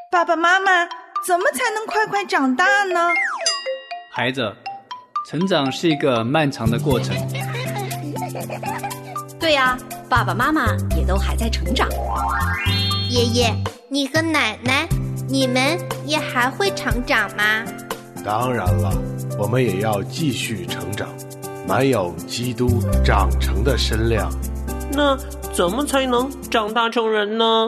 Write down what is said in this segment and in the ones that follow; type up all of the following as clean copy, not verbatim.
爸爸妈妈，怎么才能快快长大呢？ 孩子，成长是一个漫长的过程。 对呀，爸爸妈妈也都还在成长。 爷爷，你和奶奶，你们也还会成长吗？ 当然了，我们也要继续成长，满有基督长成的身量。 那怎么才能长大成人呢？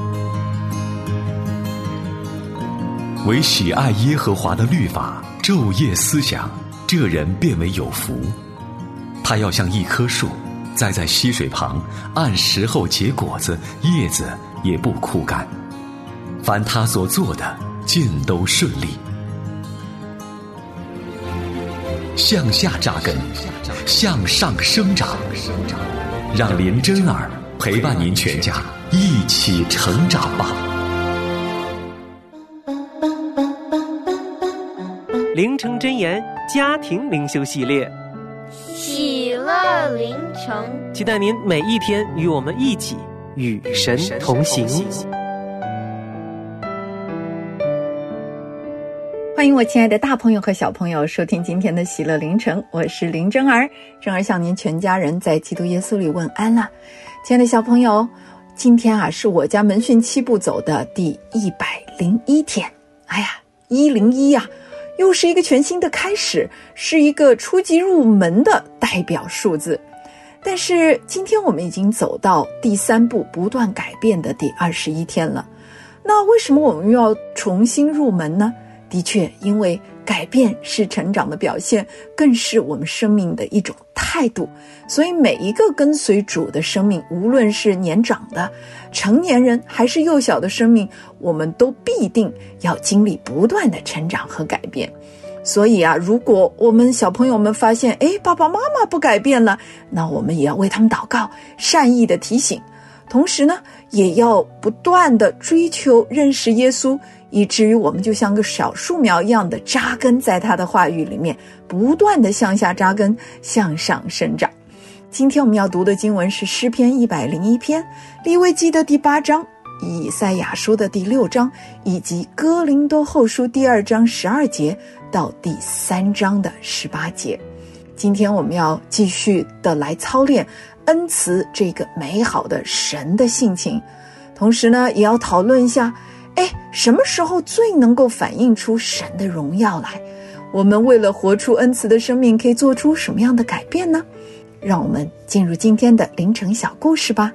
唯喜爱耶和华的律法，昼夜思想，这人便为有福。他要像一棵树，栽在溪水旁，按时候结果子，叶子也不枯干。凡他所做的，尽都顺利。向下扎根，向上生长，让林真儿陪伴您全家一起成长吧。 灵城真言家庭灵修系列， 喜乐灵城， 期待您每一天与我们一起与神同行。 欢迎我亲爱的大朋友和小朋友收听今天的喜乐灵城，我是林真儿，真儿向您全家人在基督耶稣里问安了。亲爱的小朋友，今天是我家门训7步走的第101天。哎呀，101又是一个全新的开始，是一个初级入门的代表数字。但是今天我们已经走到第3步不断改变的第21天了。那为什么我们又要重新入门呢？的确，因为改变是成长的表现，更是我们生命的一种态度。所以每一个跟随主的生命，无论是年长的、成年人还是幼小的生命，我们都必定要经历不断的成长和改变。所以如果我们小朋友们发现爸爸妈妈不改变了，那我们也要为他们祷告，善意的提醒，同时呢也要不断的追求认识耶稣，以至于我们就像个小树苗一样的扎根在他的话语里面，不断的向下扎根，向上生长。今天我们要读的经文是诗篇101篇、利未记的第8章、以赛亚书的第6章，以及哥林多后书第2章12节到第3章的18节。今天我们要继续的来操练恩慈这个美好的神的性情，同时呢也要讨论一下什么时候最能够反映出神的荣耀来？我们为了活出恩慈的生命，可以做出什么样的改变呢？让我们进入今天的凌晨小故事吧。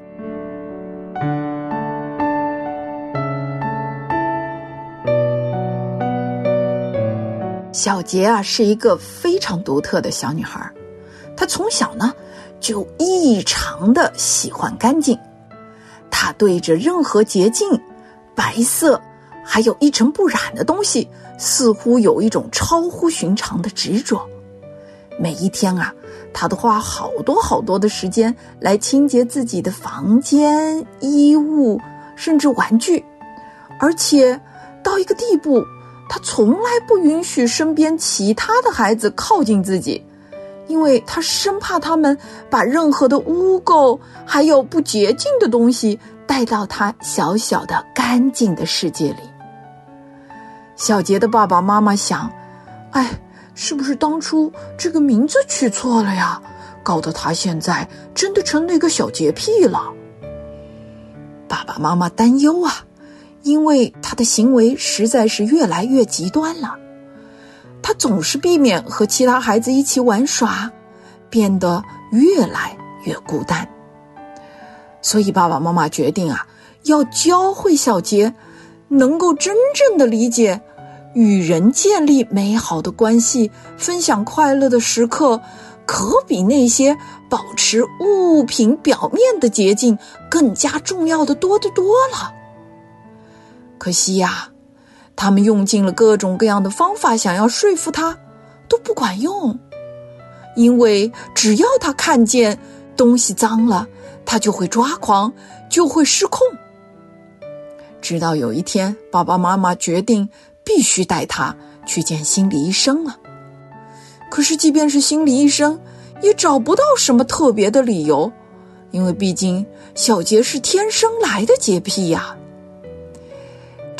小杰是一个非常独特的小女孩，她从小呢就异常的喜欢干净，她对着任何洁净、白色还有一尘不染的东西，似乎有一种超乎寻常的执着。每一天他都花好多的时间来清洁自己的房间、衣物，甚至玩具。而且到一个地步，他从来不允许身边其他的孩子靠近自己，因为他生怕他们把任何的污垢还有不洁净的东西带到他小小的干净的世界里。小杰的爸爸妈妈想，是不是当初这个名字取错了呀？搞得他现在真的成了一个小洁癖了。爸爸妈妈担忧因为他的行为实在是越来越极端了。他总是避免和其他孩子一起玩耍，变得越来越孤单。所以爸爸妈妈决定要教会小杰能够真正的理解，与人建立美好的关系，分享快乐的时刻，可比那些保持物品表面的洁净更加重要的多得多了。可惜他们用尽了各种各样的方法，想要说服他，都不管用。因为只要他看见东西脏了，他就会抓狂，就会失控。直到有一天，爸爸妈妈决定必须带他去见心理医生了。可是即便是心理医生，也找不到什么特别的理由，因为毕竟小杰是天生来的洁癖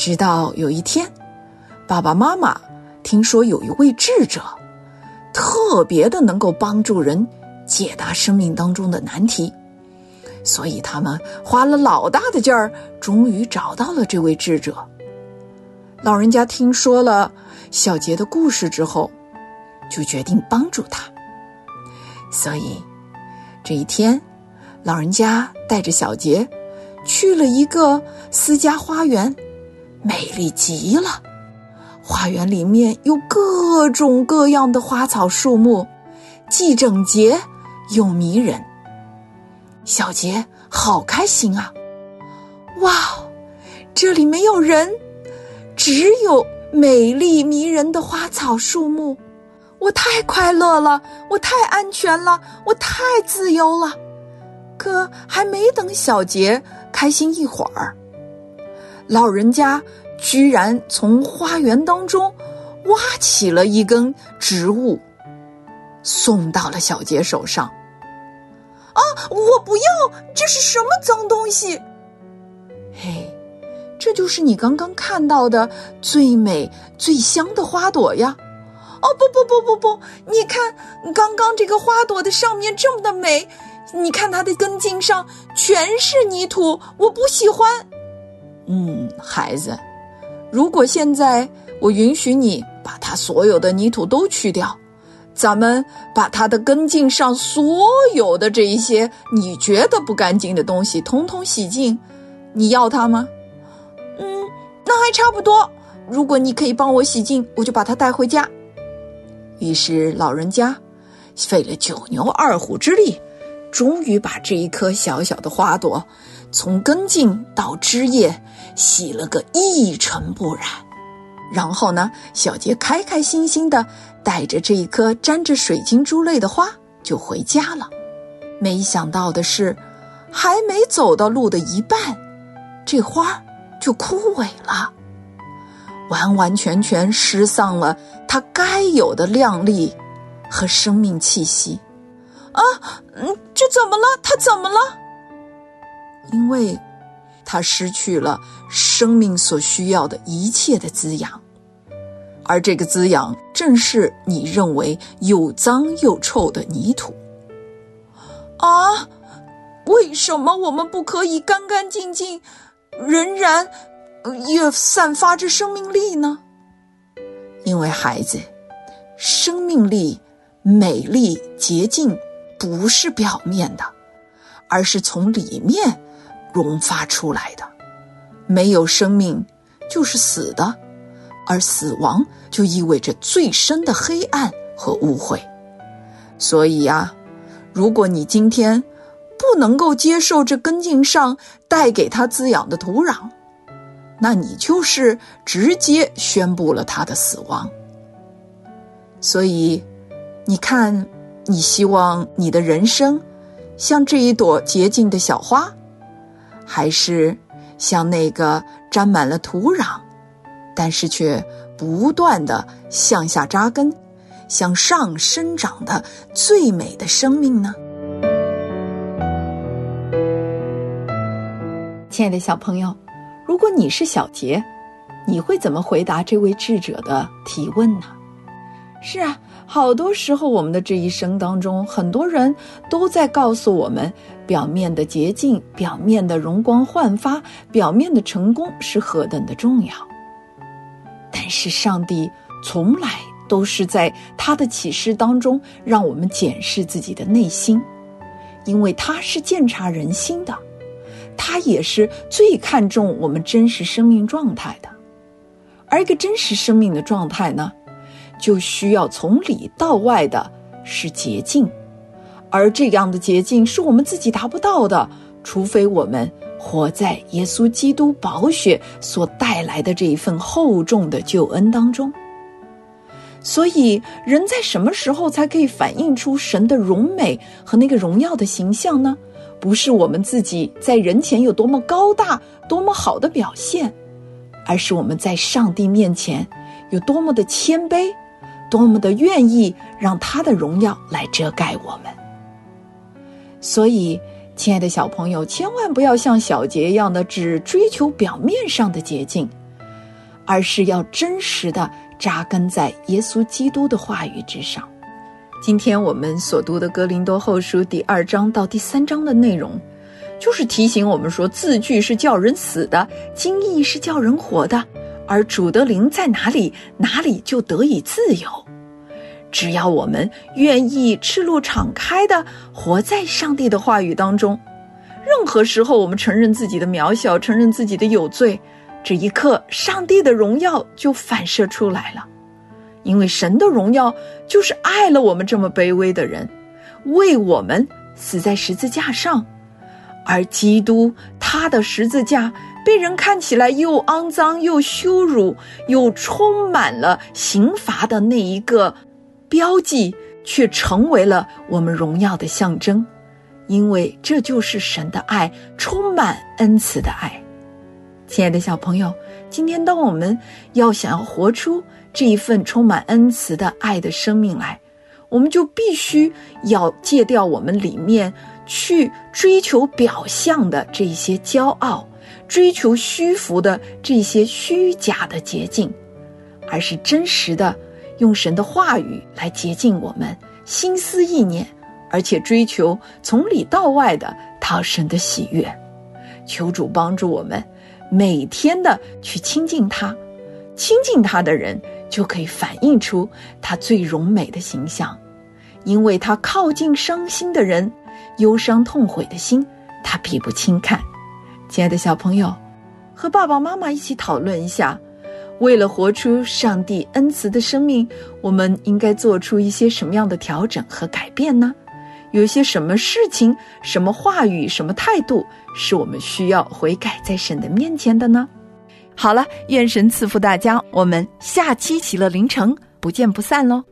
直到有一天，爸爸妈妈听说有一位智者，特别的能够帮助人解答生命当中的难题，所以他们花了老大的劲儿，终于找到了这位智者。老人家听说了小杰的故事之后，就决定帮助他。所以这一天，老人家带着小杰去了一个私家花园，美丽极了。花园里面有各种各样的花草树木，既整洁又迷人。小杰好开心啊！哇，这里没有人，只有美丽迷人的花草树木，我太快乐了，我太安全了，我太自由了。可还没等小杰开心一会儿，老人家居然从花园当中挖起了一根植物，送到了小杰手上。 啊，我不要，这是什么脏东西？ 嘿，这就是你刚刚看到的最美最香的花朵呀。 哦，不，你看刚刚这个花朵的上面这么的美，你看它的根茎上全是泥土，我不喜欢。 孩子，如果现在我允许你把它所有的泥土都去掉，咱们把它的根茎上所有的这一些你觉得不干净的东西统统洗净，你要它吗？ 那还差不多，如果你可以帮我洗净，我就把它带回家。 于是老人家费了9牛2虎之力，终于把这一颗小小的花朵从根茎到枝叶洗了个一尘不染。然后呢，小杰开开心心地带着这一颗沾着水晶珠泪的花就回家了。没想到的是，还没走到路的一半，这花就枯萎了，完完全全失丧了它该有的亮丽和生命气息。 这怎么了？它怎么了？ 因为它失去了生命所需要的一切的滋养，而这个滋养正是你认为又脏又臭的泥土。 啊，为什么我们不可以干干净净，仍然也散发着生命力呢？ 因为孩子，生命力、美丽、洁净不是表面的，而是从里面迸发出来的。没有生命就是死的，而死亡就意味着最深的黑暗和污秽。所以呀，如果你今天不能够接受这根茎上带给它滋养的土壤，那你就是直接宣布了它的死亡。所以你看，你希望你的人生像这一朵洁净的小花，还是像那个沾满了土壤，但是却不断地向下扎根、向上生长的最美的生命呢？亲爱的小朋友，如果你是小杰，你会怎么回答这位智者的提问呢？是啊，好多时候我们的这一生当中，很多人都在告诉我们，表面的洁净、表面的容光焕发、表面的成功是何等的重要。但是上帝从来都是在他的启示当中让我们检视自己的内心，因为他是鉴察人心的，他也是最看重我们真实生命状态的。而一个真实生命的状态呢，就需要从里到外的是洁净，而这样的洁净是我们自己达不到的，除非我们活在耶稣基督宝血所带来的这一份厚重的救恩当中。所以人在什么时候才可以反映出神的荣美和那个荣耀的形象呢？不是我们自己在人前有多么高大、多么好的表现，而是我们在上帝面前有多么的谦卑，多么的愿意让他的荣耀来遮盖我们。所以亲爱的小朋友，千万不要像小杰一样的只追求表面上的洁净， 而是要真实的扎根在耶稣基督的话语之上。今天我们所读的哥林多后书第2章到第3章的内容，就是提醒我们说，字句是叫人死的，经意是叫人活的，而主的灵在哪里，哪里就得以自由。只要我们愿意赤露敞开的活在上帝的话语当中，任何时候我们承认自己的渺小，承认自己的有罪，这一刻上帝的荣耀就反射出来了。因为神的荣耀就是爱了我们这么卑微的人，为我们死在十字架上。而基督他的十字架被人看起来又肮脏又羞辱，又充满了刑罚的那一个标记，却成为了我们荣耀的象征。因为这就是神的爱，充满恩慈的爱。亲爱的小朋友，今天当我们要想要活出这一份充满恩慈的爱的生命来，我们就必须要戒掉我们里面去追求表象的这些骄傲，追求虚浮的这些虚假的捷径，而是真实的用神的话语来洁净我们心思意念，而且追求从里到外的讨神的喜悦。求主帮助我们每天的去亲近他，亲近他的人就可以反映出他最荣美的形象，因为他靠近伤心的人，忧伤痛悔的心他必不轻看。亲爱的小朋友，和爸爸妈妈一起讨论一下，为了活出上帝恩慈的生命，我们应该做出一些什么样的调整和改变呢？有一些什么事情，什么话语，什么态度是我们需要悔改在神的面前的呢？好了，愿神赐福大家，我们下期喜乐临城不见不散喽。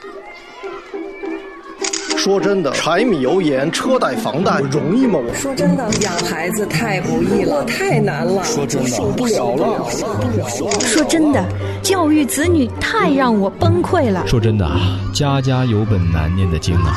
说真的，柴米油盐车贷房贷容易吗？ 说真的，养孩子太不易了，太难了。 说真的，受不了了。 说真的，教育子女太让我崩溃了。 说真的，家家有本难念的经啊。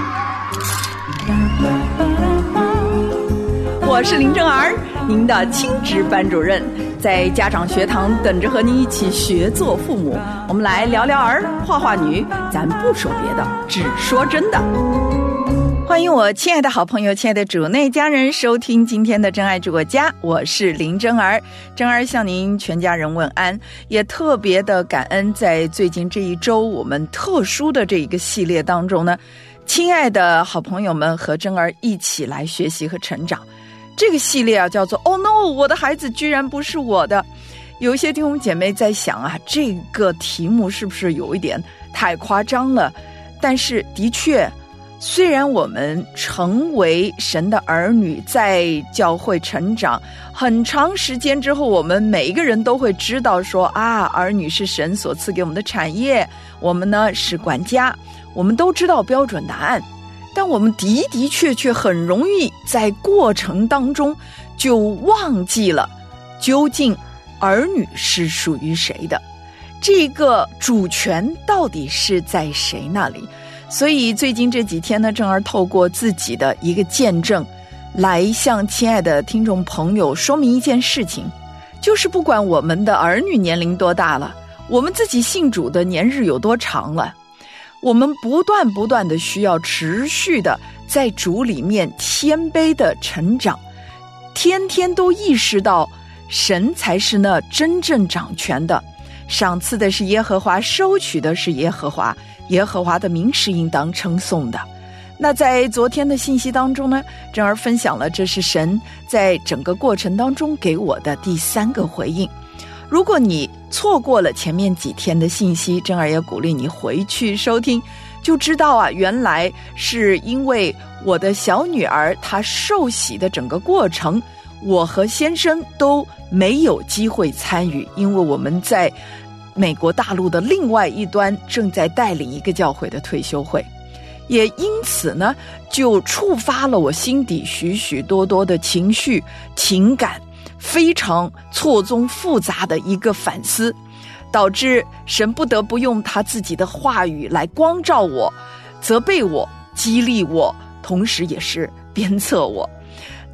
我是林正儿，您的亲职班主任，在家长学堂等着和您一起学做父母。我们来聊聊儿，话话女，咱不说别的，只说真的。欢迎我亲爱的好朋友，亲爱的主内家人收听今天的真爱住我家，我是林真儿。真儿向您全家人问安，也特别的感恩，在最近这一周我们特殊的这一个系列当中呢，亲爱的好朋友们和真儿一起来学习和成长。这个系列啊叫做 Oh no， 我的孩子居然不是我的。有一些弟兄姐妹在想啊，这个题目是不是有一点太夸张了？但是的确，虽然我们成为神的儿女，在教会成长很长时间之后，我们每一个人都会知道说啊，儿女是神所赐给我们的产业，我们呢是管家，我们都知道标准答案。但我们的确很容易在过程当中就忘记了究竟儿女是属于谁的，这个主权到底是在谁那里。所以最近这几天呢，正儿透过自己的一个见证来向亲爱的听众朋友说明一件事情，就是不管我们的儿女年龄多大了，我们自己信主的年日有多长了，我们不断的需要持续的在主里面谦卑的成长，天天都意识到神才是那真正掌权的，赏赐的是耶和华，收取的是耶和华，耶和华的名是应当称颂的。那在昨天的信息当中呢，正儿分享了这是神在整个过程当中给我的第3个回应。如果你错过了前面几天的信息，正儿也鼓励你回去收听，就知道啊，原来是因为我的小女儿她受洗的整个过程，我和先生都没有机会参与，因为我们在美国大陆的另外一端正在带领一个教会的退休会，也因此呢，就触发了我心底许多的情绪情感，非常错综复杂的一个反思，导致神不得不用他自己的话语来光照我，责备我，激励我，同时也是鞭策我。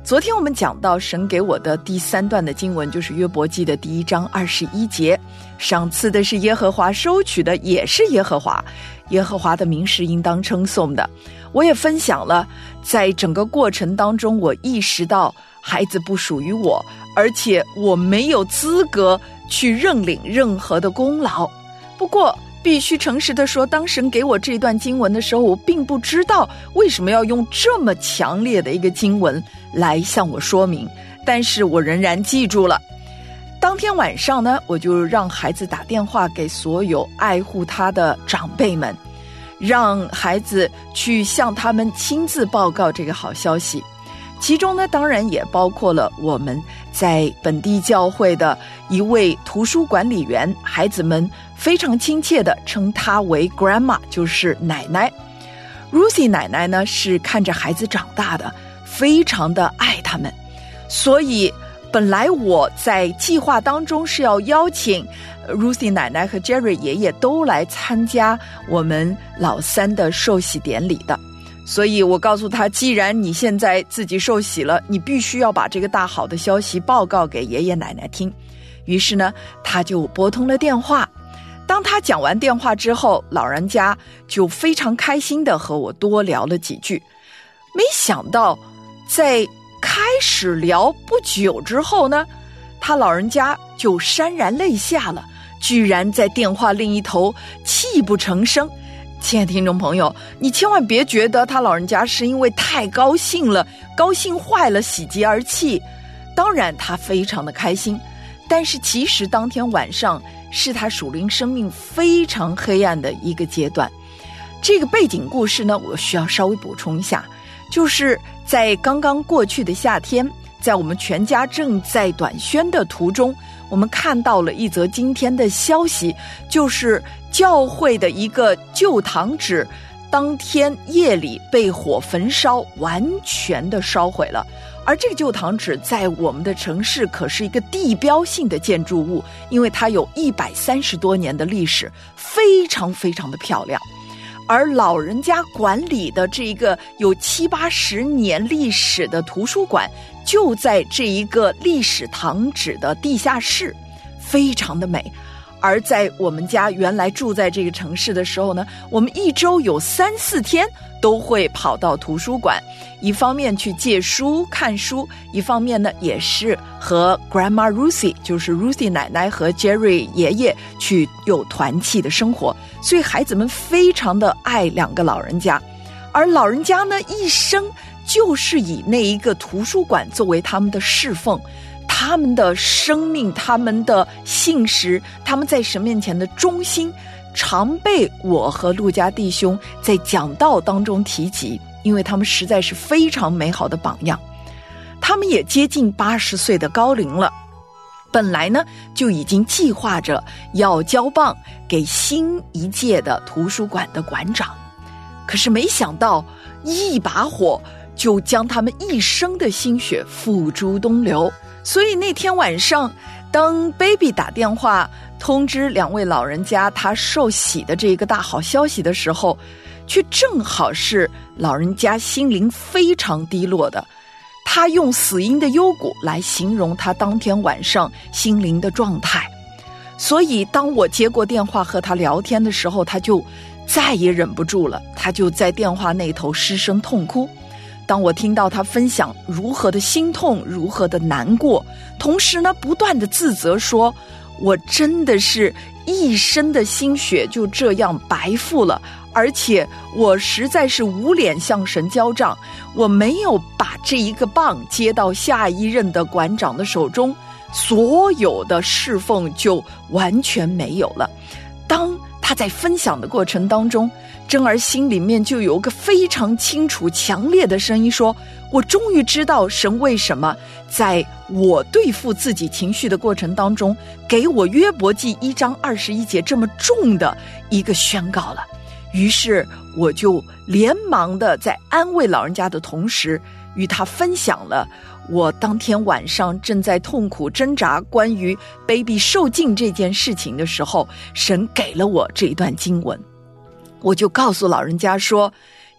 昨天我们讲到神给我的第3段的经文，就是约伯记的第1章21节，赏赐的是耶和华，收取的也是耶和华，耶和华的名是应当称颂的。我也分享了，在整个过程当中，我意识到孩子不属于我，而且我没有资格去认领任何的功劳。不过必须诚实地说，当神给我这段经文的时候，我并不知道为什么要用这么强烈的一个经文来向我说明，但是我仍然记住了。当天晚上呢，我就让孩子打电话给所有爱护他的长辈们，让孩子去向他们亲自报告这个好消息。其中呢，当然也包括了我们在本地教会的一位图书管理员，孩子们非常亲切地称她为 grandma， 就是奶奶。Ruthie 奶奶呢是看着孩子长大的，非常的爱他们，所以本来我在计划当中是要邀请 Ruthie 奶奶和 Jerry 爷爷都来参加我们老3的受洗典礼的。所以我告诉他，既然你现在自己受洗了，你必须要把这个大好的消息报告给爷爷奶奶听。于是呢，他就拨通了电话。当他讲完电话之后，老人家就非常开心地和我多聊了几句。没想到在开始聊不久之后呢，他老人家就潸然泪下了，居然在电话另一头泣不成声。亲爱的听众朋友，你千万别觉得他老人家是因为太高兴了，高兴坏了，喜极而泣。当然他非常的开心，但是其实当天晚上是他属灵生命非常黑暗的一个阶段。这个背景故事呢，我需要稍微补充一下，就是在刚刚过去的夏天，在我们全家正在短宣的途中，我们看到了一则惊天的消息，就是教会的一个旧堂址当天夜里被火焚烧，完全的烧毁了。而这个旧堂址在我们的城市可是一个地标性的建筑物，因为它有130多年的历史，非常非常的漂亮。而老人家管理的这个有70-80年历史的图书馆，就在这一个历史堂址的地下室，非常的美。而在我们家原来住在这个城市的时候呢，我们一周有3-4天都会跑到图书馆，一方面去借书看书，一方面呢也是和 Grandma Ruthie， 就是 Ruthie 奶奶和 Jerry 爷爷去有团契的生活。所以孩子们非常的爱2个老人家，而老人家呢一生就是以那一个图书馆作为他们的侍奉，他们的生命，他们的信实，他们在神面前的忠心，常被我和陆家弟兄在讲道当中提及，因为他们实在是非常美好的榜样。他们也接近80岁的高龄了，本来呢就已经计划着要交棒给新一届的图书馆的馆长，可是没想到一把火就将他们一生的心血付诸东流。所以那天晚上，当 baby 打电话通知2位老人家他受洗的这个大好消息的时候，却正好是老人家心灵非常低落的。他用死荫的幽谷来形容他当天晚上心灵的状态。所以当我接过电话和他聊天的时候，他就再也忍不住了，他就在电话那头失声痛哭。当我听到他分享如何的心痛，如何的难过，同时呢不断的自责说，我真的是一生的心血就这样白付了，而且我实在是无脸向神交账，我没有把这一个棒接到下一任的馆长的手中，所有的侍奉就完全没有了。当他在分享的过程当中，珍儿心里面就有个非常清楚强烈的声音说，我终于知道神为什么在我对付自己情绪的过程当中，给我约伯记1章21节这么重的一个宣告了。于是我就连忙的在安慰老人家的同时，与他分享了我当天晚上正在痛苦挣扎关于 baby 受尽这件事情的时候，神给了我这一段经文。我就告诉老人家说，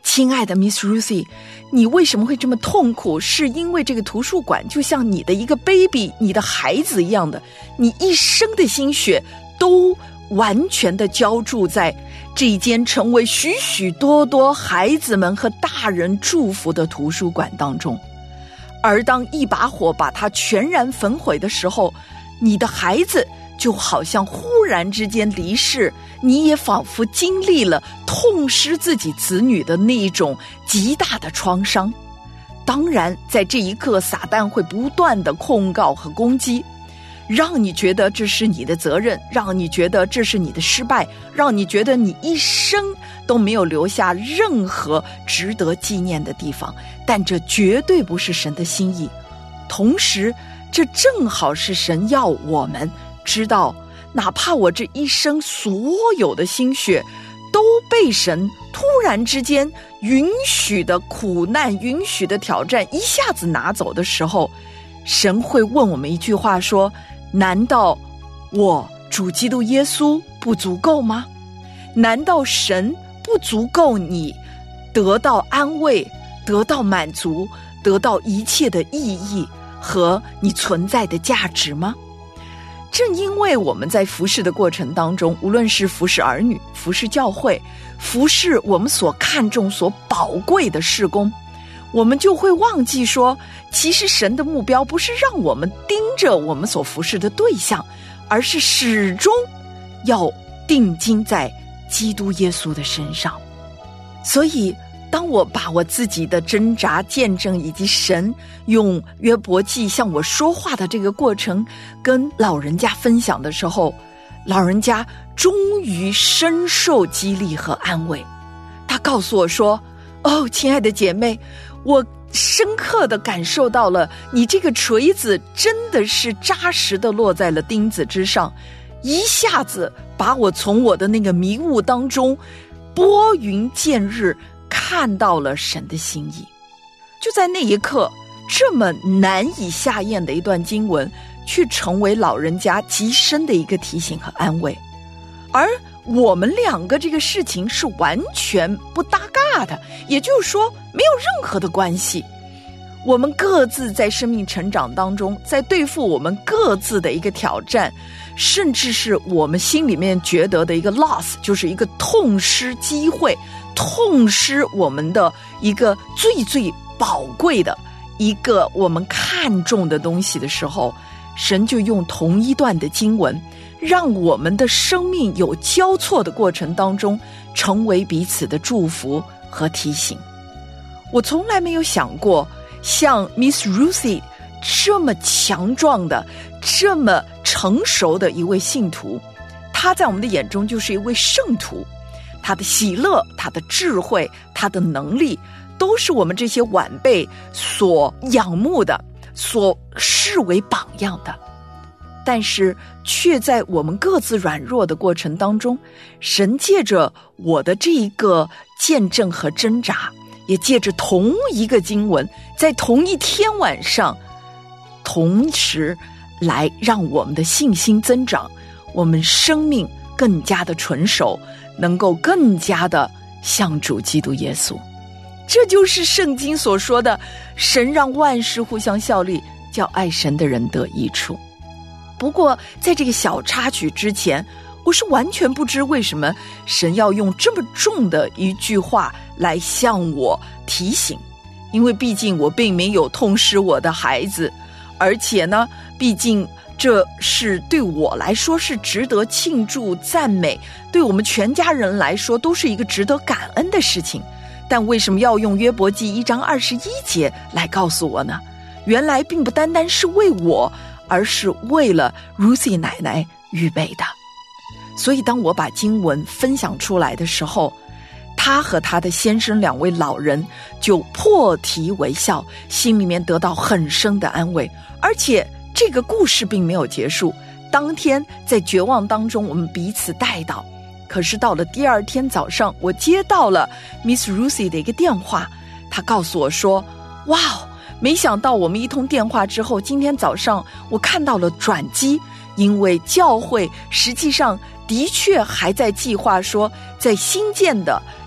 亲爱的 Miss Ruthie， 你为什么会这么痛苦？是因为这个图书馆就像你的一个 baby， 你的孩子一样的，你一生的心血都完全的浇筑在这一间成为许许多多孩子们和大人祝福的图书馆当中。而当一把火把它全然焚毁的时候，你的孩子就好像忽然之间离世，你也仿佛经历了痛失自己子女的那一种极大的创伤。当然在这一刻，撒旦会不断的控告和攻击，让你觉得这是你的责任，让你觉得这是你的失败，让你觉得你一生都没有留下任何值得纪念的地方。但这绝对不是神的心意，同时这正好是神要我们知道，哪怕我这一生所有的心血都被神突然之间允许的苦难，允许的挑战一下子拿走的时候，神会问我们一句话说，难道我主基督耶稣不足够吗？难道神不足够你得到安慰，得到满足，得到一切的意义和你存在的价值吗？正因为我们在服侍的过程当中，无论是服侍儿女，服侍教会，服侍我们所看重所宝贵的事工，我们就会忘记说，其实神的目标不是让我们盯着我们所服侍的对象，而是始终要定睛在基督耶稣的身上。所以当我把我自己的挣扎见证，以及神用约伯记向我说话的这个过程跟老人家分享的时候，老人家终于深受激励和安慰。他告诉我说，哦，亲爱的姐妹，我深刻地感受到了你这个锤子真的是扎实地落在了钉子之上，一下子把我从我的那个迷雾当中拨云见日，看到了神的心意。就在那一刻，这么难以下咽的一段经文却成为老人家极深的一个提醒和安慰。而我们两个这个事情是完全不搭嘎的，也就是说没有任何的关系。我们各自在生命成长当中，在对付我们各自的一个挑战，甚至是我们心里面觉得的一个 loss， 就是一个痛失机会，痛失我们的一个最最宝贵的一个我们看重的东西的时候，神就用同一段的经文，让我们的生命有交错的过程当中成为彼此的祝福和提醒。我从来没有想过像 Miss Ruthie 这么强壮的，这么成熟的一位信徒，她在我们的眼中就是一位圣徒，她的喜乐，她的智慧，她的能力，都是我们这些晚辈所仰慕的，所视为榜样的。但是却在我们各自软弱的过程当中，神借着我的这一个见证和挣扎，也借着同一个经文，在同一天晚上，同时来让我们的信心增长，我们生命更加的纯熟，能够更加的像主基督耶稣。这就是圣经所说的，神让万事互相效力，叫爱神的人得益处。不过在这个小插曲之前，我是完全不知为什么神要用这么重的一句话来向我提醒，因为毕竟我并没有痛失我的孩子，而且呢，毕竟这是对我来说是值得庆祝赞美，对我们全家人来说都是一个值得感恩的事情。但为什么要用约伯记1章21节来告诉我呢？原来并不单单是为我，而是为了 Ruthie 奶奶预备的。所以当我把经文分享出来的时候，她和她的先生2位老人就破涕为笑，心里面得到很深的安慰。而且这个故事并没有结束，当天在绝望当中我们彼此代祷。可是到了第2天早上，我接到了 Miss Ruthie 的一个电话，她告诉我说，哇，没想到我们一通电话之后，今天早上我看到了转机，因为教会实际上的确还在计划说，在新建的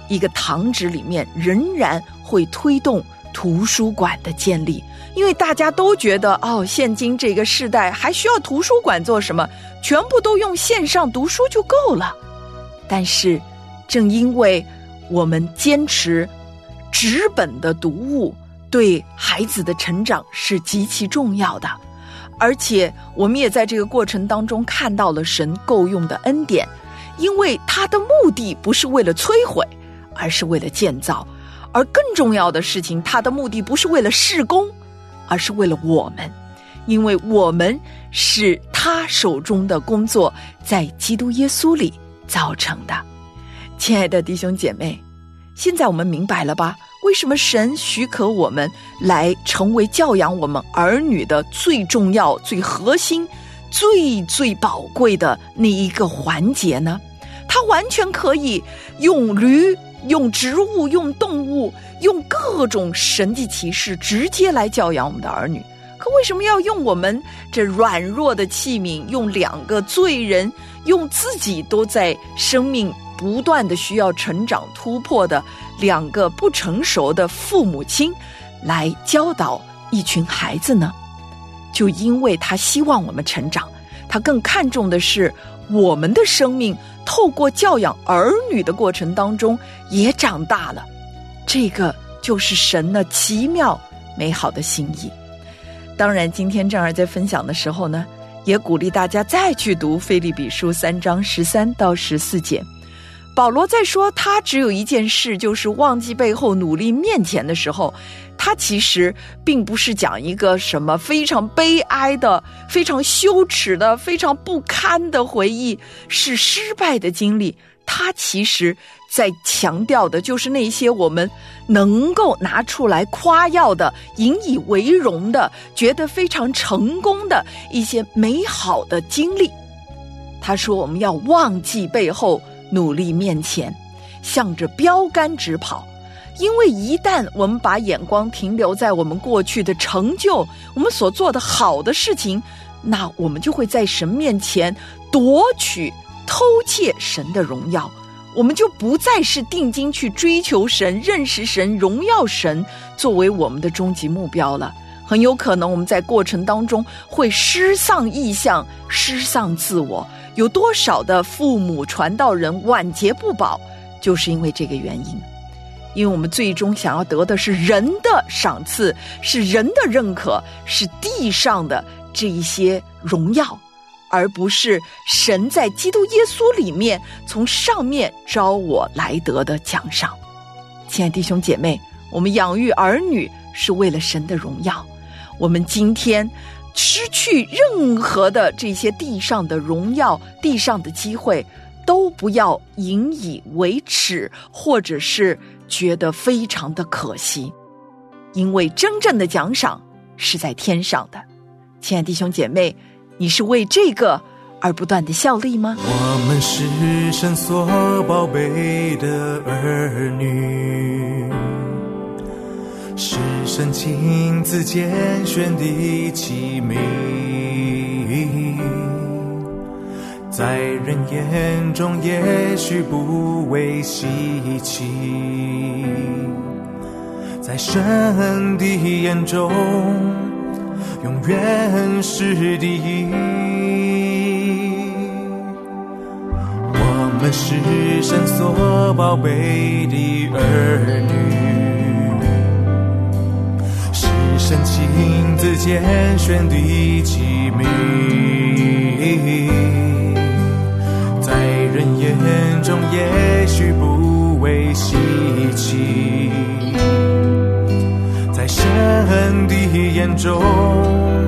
一个堂址里面仍然会推动图书馆的建立，因为大家都觉得现今这个时代还需要图书馆做什么？全部都用线上读书就够了。但是正因为我们坚持纸本的读物，对孩子的成长是极其重要的，而且我们也在这个过程当中看到了神够用的恩典，因为他的目的不是为了摧毁，而是为了建造。而更重要的事情，他的目的不是为了事工，而是为了我们，因为我们是他手中的工作，在基督耶稣里造成的。亲爱的弟兄姐妹，现在我们明白了吧？为什么神许可我们来成为教养我们儿女的最重要、最核心、最宝贵的那一个环节呢？他完全可以用驴、用植物、用动物、用各种神迹奇事直接来教养我们的儿女，可为什么要用我们这软弱的器皿，用2个罪人，用自己都在生命不断的需要成长突破的2个不成熟的父母亲来教导一群孩子呢？就因为他希望我们成长，他更看重的是我们的生命透过教养儿女的过程当中也长大了。这个就是神的奇妙美好的心意。当然今天正儿在分享的时候呢，也鼓励大家再去读腓立比书3章13到14节。保罗在说他只有一件事，就是忘记背后努力面前的时候，他其实并不是讲一个什么非常悲哀的、非常羞耻的、非常不堪的回忆，是失败的经历。他其实在强调的就是那些我们能够拿出来夸耀的、引以为荣的、觉得非常成功的一些美好的经历。他说我们要忘记背后，努力面前，向着标杆直跑。因为一旦我们把眼光停留在我们过去的成就，我们所做的好的事情，那我们就会在神面前夺取、偷窃神的荣耀。我们就不再是定睛去追求神、认识神、荣耀神作为我们的终极目标了。很有可能我们在过程当中会失丧意向、失丧自我。有多少的父母传道人晚节不保，就是因为这个原因。因为我们最终想要得的是人的赏赐，是人的认可，是地上的这一些荣耀，而不是神在基督耶稣里面从上面招我来得的奖赏。亲爱的弟兄姐妹，我们养育儿女是为了神的荣耀。我们今天失去任何的这些地上的荣耀、地上的机会，都不要引以为耻，或者是觉得非常的可惜，因为真正的奖赏是在天上的。亲爱的弟兄姐妹，你是为这个而不断的效力吗？ 我们是神所宝贝的儿女，是神亲自拣选的器皿，在人眼中也许不为稀奇，在神的眼中永远是第一。我们是神所宝贝的儿女，是神亲自拣选的器皿，在人眼中也许不为稀奇，在神的眼中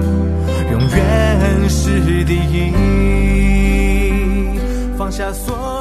永远是第一。放下所